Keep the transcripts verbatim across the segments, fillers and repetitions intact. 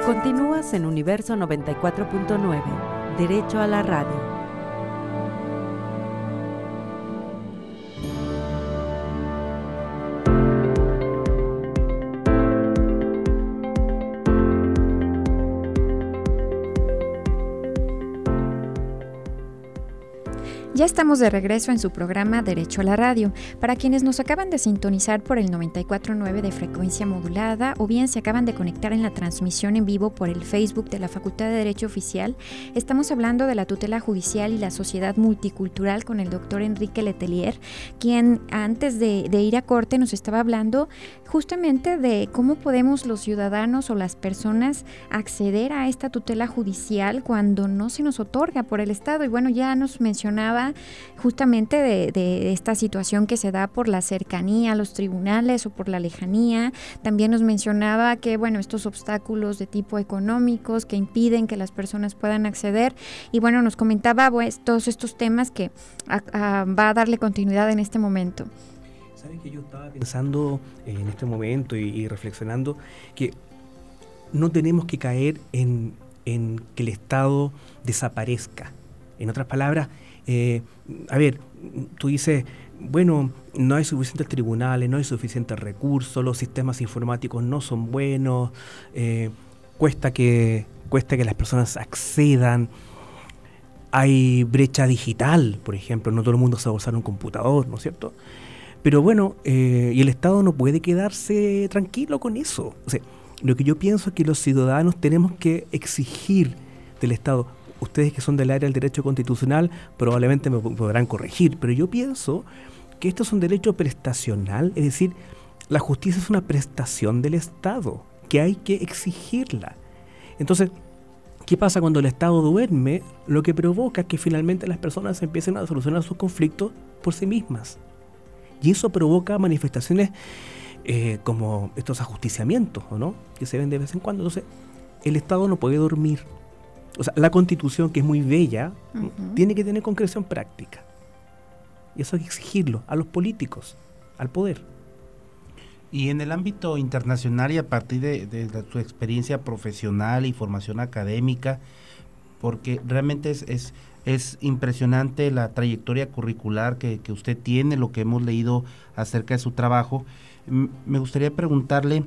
Continúas en Universo noventa y cuatro punto nueve, Derecho a la Radio. Ya estamos de regreso en su programa Derecho a la Radio. Para quienes nos acaban de sintonizar por el noventa y cuatro punto nueve de frecuencia modulada o bien se acaban de conectar en la transmisión en vivo por el Facebook de la Facultad de Derecho Oficial, estamos hablando de la tutela judicial y la sociedad multicultural con el doctor Enrique Letelier, quien antes de, de ir a corte nos estaba hablando justamente de cómo podemos los ciudadanos o las personas acceder a esta tutela judicial cuando no se nos otorga por el Estado. Y bueno, ya nos mencionaba justamente de, de esta situación que se da por la cercanía a los tribunales o por la lejanía. También nos mencionaba que, bueno, estos obstáculos de tipo económicos que impiden que las personas puedan acceder. Y bueno, nos comentaba pues, todos estos temas que a, a, va a darle continuidad en este momento. ¿Sabes que yo estaba pensando en este momento y, y reflexionando que no tenemos que caer en, en que el Estado desaparezca? En otras palabras, Eh, a ver, tú dices, bueno, no hay suficientes tribunales, no hay suficientes recursos, los sistemas informáticos no son buenos, eh, cuesta que cuesta que las personas accedan, hay brecha digital, por ejemplo, no todo el mundo sabe usar un computador, ¿no es cierto? Pero bueno, eh, y el Estado no puede quedarse tranquilo con eso. O sea, lo que yo pienso es que los ciudadanos tenemos que exigir del Estado. Ustedes que son del área del derecho constitucional probablemente me podrán corregir, pero yo pienso que esto es un derecho prestacional, es decir, la justicia es una prestación del Estado, que hay que exigirla. Entonces, ¿qué pasa cuando el Estado duerme? Lo que provoca es que finalmente las personas empiecen a solucionar sus conflictos por sí mismas. Y eso provoca manifestaciones eh, como estos ajusticiamientos, ¿no?, que se ven de vez en cuando. Entonces, el Estado no puede dormir. O sea, la Constitución, que es muy bella, uh-huh, tiene que tener concreción práctica. Y eso hay que exigirlo a los políticos, al poder. Y en el ámbito internacional y a partir de, de, de su experiencia profesional y formación académica, porque realmente es, es, es impresionante la trayectoria curricular que, que usted tiene, lo que hemos leído acerca de su trabajo, M- me gustaría preguntarle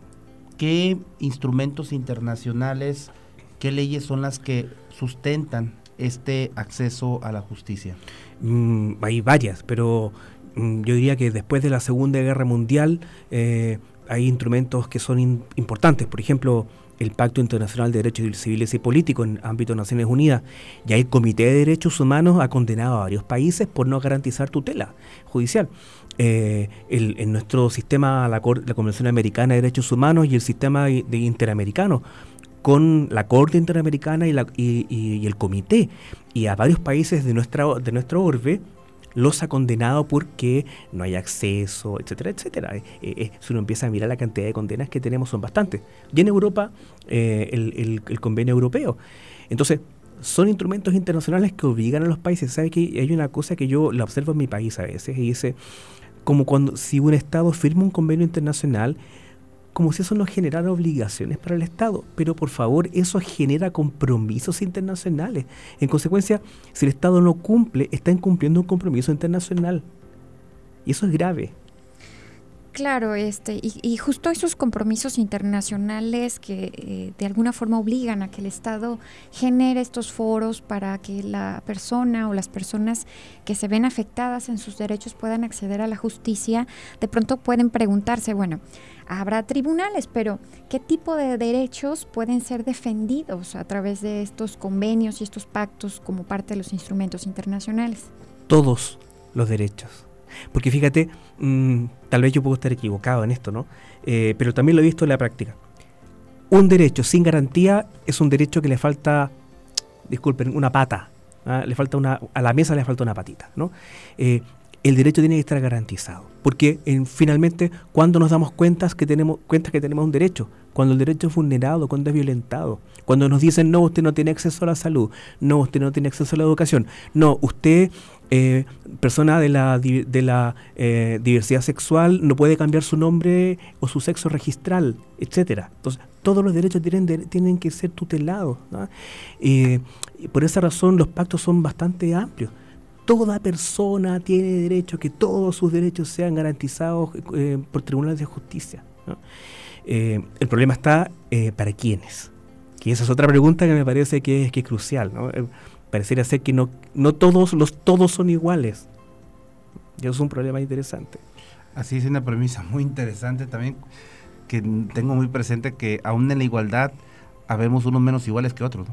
qué instrumentos internacionales, ¿qué leyes son las que sustentan este acceso a la justicia? Mm, hay varias, pero mm, yo diría que después de la Segunda Guerra Mundial eh, hay instrumentos que son in, importantes. Por ejemplo, el Pacto Internacional de Derechos Civiles y Políticos en ámbito de Naciones Unidas. Y ahí el Comité de Derechos Humanos ha condenado a varios países por no garantizar tutela judicial. Eh, el, en nuestro sistema, la, la Convención Americana de Derechos Humanos y el sistema de, de interamericano, con la Corte Interamericana y, la, y, y, y el Comité, y a varios países de nuestra de nuestro orbe los ha condenado porque no hay acceso, etcétera, etcétera. Eh, eh, si uno empieza a mirar la cantidad de condenas que tenemos, son bastantes. Y en Europa, eh, el, el, el convenio europeo. Entonces, son instrumentos internacionales que obligan a los países. ¿Sabe que hay una cosa que yo la observo en mi país a veces? Y dice, como cuando si un Estado firma un convenio internacional, como si eso no generara obligaciones para el Estado, pero por favor, eso genera compromisos internacionales. En consecuencia, si el Estado no cumple, está incumpliendo un compromiso internacional. Y eso es grave. Claro, este, y, y justo esos compromisos internacionales que eh, de alguna forma obligan a que el Estado genere estos foros para que la persona o las personas que se ven afectadas en sus derechos puedan acceder a la justicia, de pronto pueden preguntarse, bueno, habrá tribunales, pero ¿qué tipo de derechos pueden ser defendidos a través de estos convenios y estos pactos como parte de los instrumentos internacionales? Todos los derechos. Porque fíjate, mmm, tal vez yo puedo estar equivocado en esto, ¿no? Eh, pero también lo he visto en la práctica. Un derecho sin garantía es un derecho que le falta, disculpen, una pata. ¿ah? Le falta una, a la mesa le falta una patita, ¿no? Eh, el derecho tiene que estar garantizado. Porque en, finalmente, ¿cuándo nos damos cuentas que tenemos, cuenta que tenemos un derecho? Cuando el derecho es vulnerado, cuando es violentado. Cuando nos dicen, no, usted no tiene acceso a la salud. No, usted no tiene acceso a la educación. No, usted eh, persona de la, de la eh, diversidad sexual no puede cambiar su nombre o su sexo registral, etcétera. Entonces, todos los derechos tienen, de, tienen que ser tutelados, ¿no? Eh, y por esa razón los pactos son bastante amplios. Toda persona tiene derecho a que todos sus derechos sean garantizados eh, por tribunales de justicia, ¿no? Eh, el problema está eh, para quiénes, que esa es otra pregunta que me parece que es, que es crucial, ¿no? Eh, pareciera ser que no, no todos los todos son iguales, y eso es un problema interesante. Así es, una premisa muy interesante también, que tengo muy presente, que aún en la igualdad habemos unos menos iguales que otros, ¿no?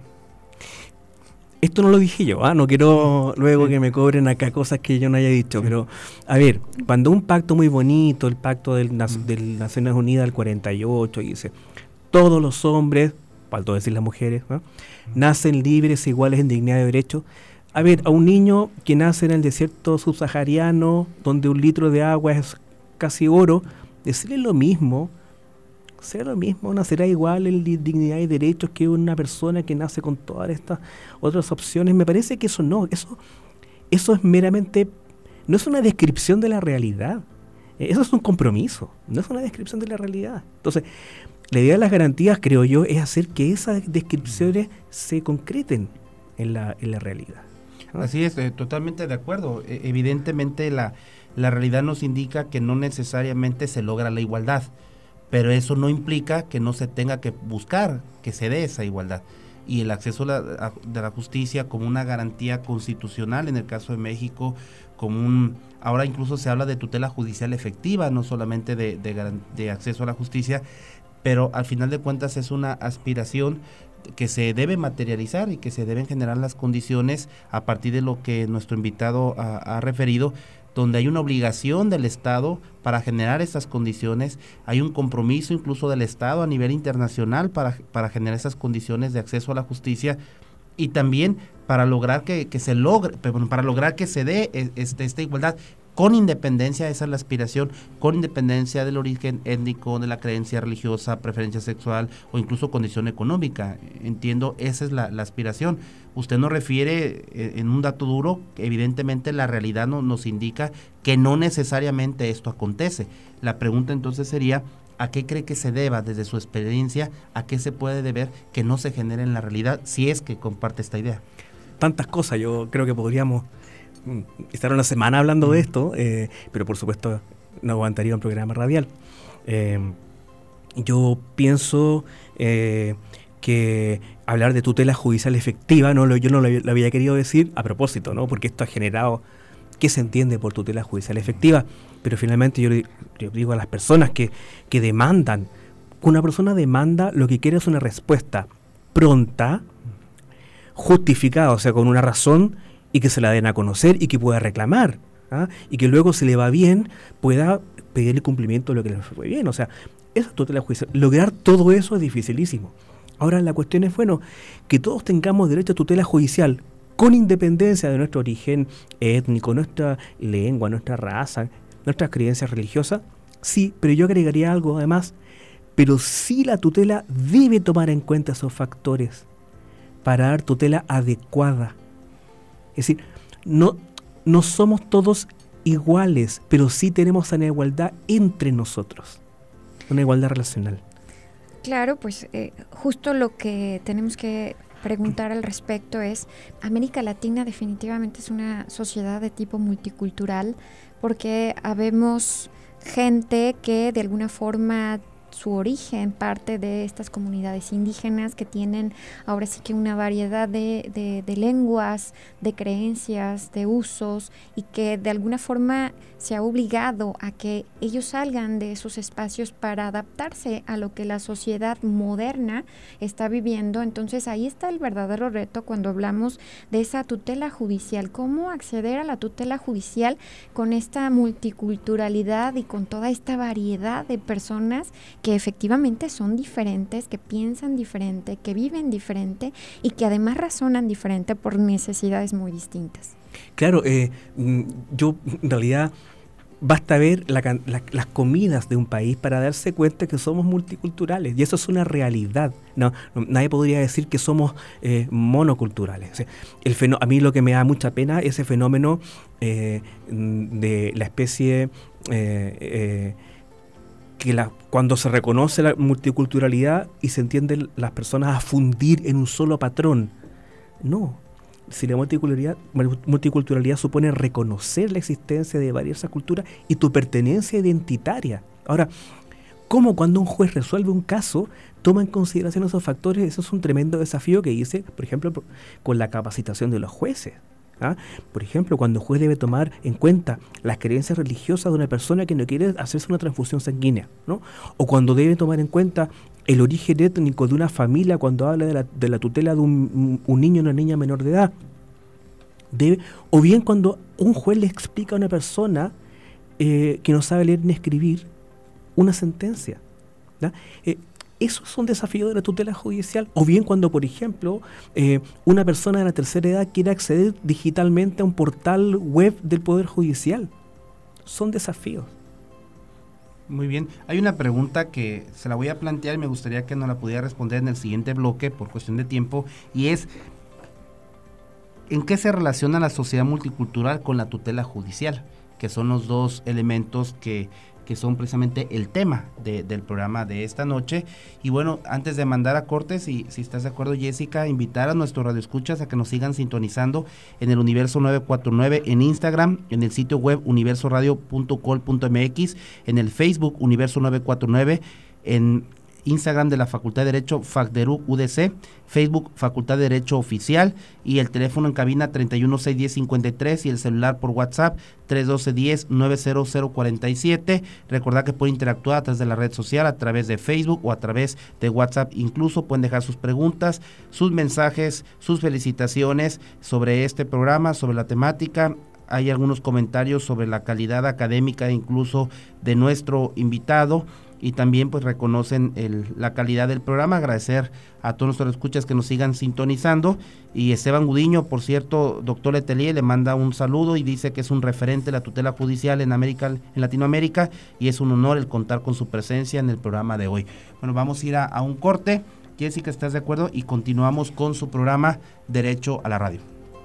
Esto no lo dije yo, ¿ah? No quiero luego sí. que me cobren acá cosas que yo no haya dicho, sí. pero a ver, cuando un pacto muy bonito, el pacto del, mm. de Naciones Unidas del cuarenta y ocho, dice, todos los hombres, faltó decir las mujeres, ¿no? mm. nacen libres e iguales en dignidad de derecho. A ver, a un niño que nace en el desierto subsahariano, donde un litro de agua es casi oro, decirle lo mismo, será lo mismo, nacerá igual en dignidad y derechos que una persona que nace con todas estas otras opciones. Me parece que eso no, eso, eso es meramente, no es una descripción de la realidad, eso es un compromiso, no es una descripción de la realidad. Entonces, la idea de las garantías, creo yo, es hacer que esas descripciones se concreten en la, en la realidad, ¿no? Así es, eh, totalmente de acuerdo. Eh, evidentemente la, la realidad nos indica que no necesariamente se logra la igualdad, pero eso no implica que no se tenga que buscar que se dé esa igualdad. Y el acceso a la, a, de la justicia como una garantía constitucional, en el caso de México, como un, ahora incluso se habla de tutela judicial efectiva, no solamente de, de, de acceso a la justicia, pero al final de cuentas es una aspiración que se debe materializar y que se deben generar las condiciones a partir de lo que nuestro invitado ha, ha referido, donde hay una obligación del Estado para generar estas condiciones, hay un compromiso incluso del Estado a nivel internacional para, para generar esas condiciones de acceso a la justicia, y también para lograr que, que se logre, para lograr que se dé este, esta igualdad, con independencia, esa es la aspiración, con independencia del origen étnico, de la creencia religiosa, preferencia sexual o incluso condición económica. Entiendo, esa es la, la aspiración. Usted nos refiere eh, en un dato duro, que evidentemente la realidad no, nos indica que no necesariamente esto acontece. La pregunta entonces sería, ¿a qué cree que se deba desde su experiencia? ¿A qué se puede deber que no se genere en la realidad, si es que comparte esta idea? Tantas cosas, yo creo que podríamos estar una semana hablando de esto, eh, pero por supuesto no aguantaría un programa radial. Eh, yo pienso eh, que hablar de tutela judicial efectiva, no lo, yo no lo, lo había querido decir a propósito, ¿no? Porque esto ha generado qué se entiende por tutela judicial efectiva, pero finalmente yo, yo digo a las personas que, que demandan, una persona demanda, lo que quiere es una respuesta pronta, justificada, o sea, con una razón, y que se la den a conocer y que pueda reclamar, ¿ah? Y que luego, si le va bien, pueda pedir el cumplimiento de lo que le fue bien. O sea, eso es tutela judicial. Lograr todo eso es dificilísimo. Ahora la cuestión es, bueno, que todos tengamos derecho a tutela judicial con independencia de nuestro origen étnico, nuestra lengua, nuestra raza, nuestras creencias religiosas. Sí, pero yo agregaría algo además, pero sí la tutela debe tomar en cuenta esos factores para dar tutela adecuada. Es decir, no, no somos todos iguales, pero sí tenemos una igualdad entre nosotros, una igualdad relacional. Claro, pues eh, justo lo que tenemos que preguntar al respecto es, América Latina definitivamente es una sociedad de tipo multicultural, porque habemos gente que de alguna forma su origen parte de estas comunidades indígenas que tienen ahora sí que una variedad de, de, de lenguas, de creencias, de usos, y que de alguna forma se ha obligado a que ellos salgan de esos espacios para adaptarse a lo que la sociedad moderna está viviendo. Entonces ahí está el verdadero reto cuando hablamos de esa tutela judicial, cómo acceder a la tutela judicial con esta multiculturalidad y con toda esta variedad de personas que efectivamente son diferentes, que piensan diferente, que viven diferente y que además razonan diferente por necesidades muy distintas. Claro, eh, yo en realidad basta ver la, la, las comidas de un país para darse cuenta que somos multiculturales, y eso es una realidad. No, no nadie podría decir que somos eh, monoculturales. O sea, el fenó- a mí lo que me da mucha pena es ese fenómeno eh, de la especie eh, eh, que la, cuando se reconoce la multiculturalidad y se entienden las personas a fundir en un solo patrón. No. Si la multiculturalidad, multiculturalidad supone reconocer la existencia de varias culturas y tu pertenencia identitaria. Ahora, ¿cómo cuando un juez resuelve un caso toma en consideración esos factores? Eso es un tremendo desafío que hice, por ejemplo, con la capacitación de los jueces. ¿Ah? Por ejemplo, cuando un juez debe tomar en cuenta las creencias religiosas de una persona que no quiere hacerse una transfusión sanguínea, ¿no? O cuando debe tomar en cuenta el origen étnico de una familia cuando habla de la, de la tutela de un, un niño o una niña menor de edad. Debe, o bien cuando un juez le explica a una persona eh, que no sabe leer ni escribir una sentencia. Eh, esos son desafíos de la tutela judicial. O bien cuando, por ejemplo, eh, una persona de la tercera edad quiere acceder digitalmente a un portal web del Poder Judicial. Son desafíos. Muy bien. Hay una pregunta que se la voy a plantear y me gustaría que nos la pudiera responder en el siguiente bloque por cuestión de tiempo, y es: ¿en qué se relaciona la sociedad multicultural con la tutela judicial? Que son los dos elementos que, que son precisamente el tema de, del programa de esta noche. Y bueno, antes de mandar a cortes, y si estás de acuerdo, Jessica, invitar a nuestros radioescuchas a que nos sigan sintonizando en el Universo nueve cuatro nueve, en Instagram, en el sitio web universo radio punto col punto m x, en el Facebook Universo nueve cuatro nueve, en Instagram de la Facultad de Derecho FACDERUC U D C, Facebook Facultad de Derecho Oficial, y el teléfono en cabina treinta y uno seiscientos diez cincuenta y tres, y el celular por WhatsApp tres uno dos diez nueve cero cero cuarenta y siete. Recordad que pueden interactuar a través de la red social, a través de Facebook o a través de WhatsApp. Incluso pueden dejar sus preguntas, sus mensajes, sus felicitaciones sobre este programa, sobre la temática. Hay algunos comentarios sobre la calidad académica incluso de nuestro invitado, y también pues reconocen el, la calidad del programa. Agradecer a todos nuestros escuchas que nos sigan sintonizando. Y Esteban Gudiño, por cierto, doctor Letelier, le manda un saludo y dice que es un referente de la tutela judicial en América, en Latinoamérica, y es un honor el contar con su presencia en el programa de hoy. Bueno, vamos a ir a, a un corte. Jessica, ¿estás de acuerdo? Y continuamos con su programa Derecho a la Radio.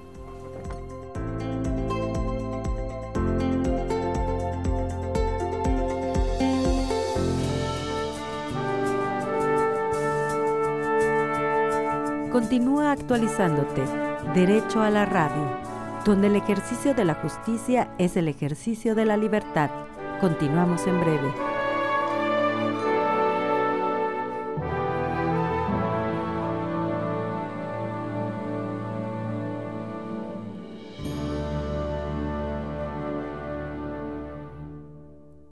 Continúa actualizándote. Derecho a la radio, donde el ejercicio de la justicia es el ejercicio de la libertad. Continuamos en breve.